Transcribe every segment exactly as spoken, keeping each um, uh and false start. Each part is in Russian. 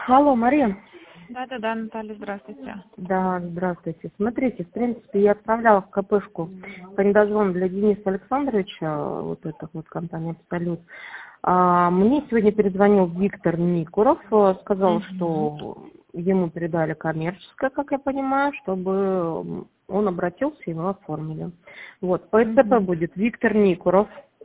Алло, Мария. Да-да-да, Наталья, здравствуйте. Да, здравствуйте. Смотрите, в принципе, я отправляла в КПшку по недозвону для Дениса Александровича, вот эта вот компания «Абсолют». А, мне сегодня перезвонил Виктор Никуров, э, сказал, Угу. что ему передали коммерческое, как я понимаю, чтобы он обратился, его оформили. Вот, по ЭЦП Угу. будет Виктор Никуров.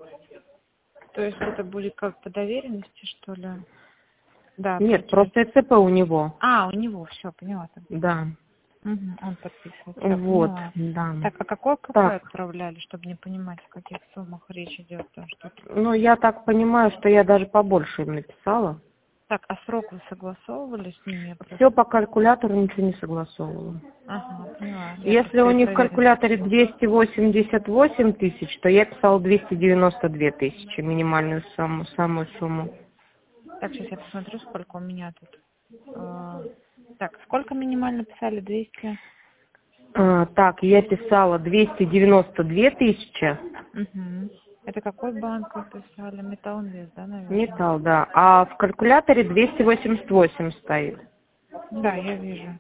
То есть это будет как по доверенности, что ли? Да, Нет, получается. просто ЭЦП у него. А, у него, все, поняла. Да. Угу. Он подписывает, все, Вот, поняла. да. Так, а какой КП Так. отправляли, чтобы не понимать, о каких суммах речь идет? Там, что Ну, я так понимаю, что я даже побольше им написала. Так, а срок вы согласовывали с ними? Я Все просто... по калькулятору, ничего не согласовывала. Ага, поняла. Я Если просто у и них в проверила. калькуляторе двести восемьдесят восемь тысяч, то я писала двести девяносто две тысячи, минимальную сумму, самую сумму. Так, сейчас я посмотрю, сколько у меня тут. А, Так, сколько минимально писали? двести? А, так, я писала двести девяносто две тысячи. Угу. Это какой банк вы писали? Металлинвест, да, наверное? Металл, да. А в калькуляторе двести восемьдесят восемь стоит. Да, я вижу.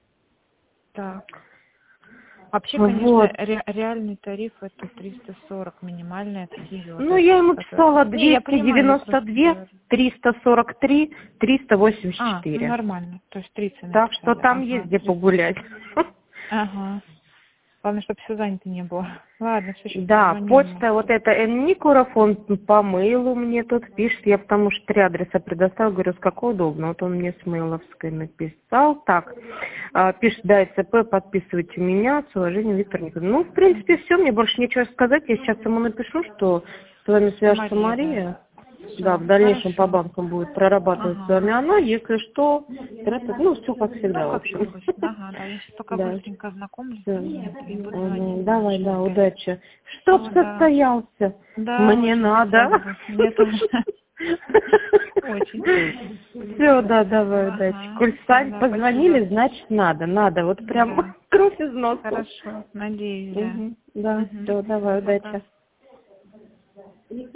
Так. Вообще, конечно, Вот. ре- реальный тариф это триста сорок, минимальный это ее. То Ну, есть, я ему который... писала Не, я двести понимаю, я девяносто просто две, говорю. триста сорок три, триста восемьдесят А, ну четыре. нормально. То есть тридцать Так что написали. там есть Ага, где триста погулять. сорок. Ага. Главное, чтобы все занято не было. Ладно, все, сейчас Да, позвоню ему. почта вот это Н. Никуров, он по мейлу мне тут пишет, я потому что три адреса предоставила, говорю, с какого удобно. Вот он мне с мейловской написал. Так, а, пишет, да, ЦП, подписывайте меня, с уважением, Виктор Никуров. Ну, в принципе, все, мне больше нечего сказать. Я сейчас ему напишу, что с вами свяжется Мария, да. Мария. Да, Все, в дальнейшем по хорошо. банкам будет прорабатывать с Ага. вами она, если что, это, ну, все как Ну, всегда, в как все общем. обычно. Ага, да. Я сейчас пока Да. быстренько ознакомлюсь с Всё. документами и буду звонить Мгм. Давай, менеджеру да, опять. удачи. Чтоб Все, да. состоялся. Да, Мне очень надо. хотелось бы. Мне тоже. Очень. Все, да, давай, удачи. Ага. Коль Все, сами да, спасибо. позвонили, значит надо, надо. Вот прям Да. кровь из носа. Хорошо. Надеюсь, да. Мгм. Да, Угу. все, давай, Пока. удачи.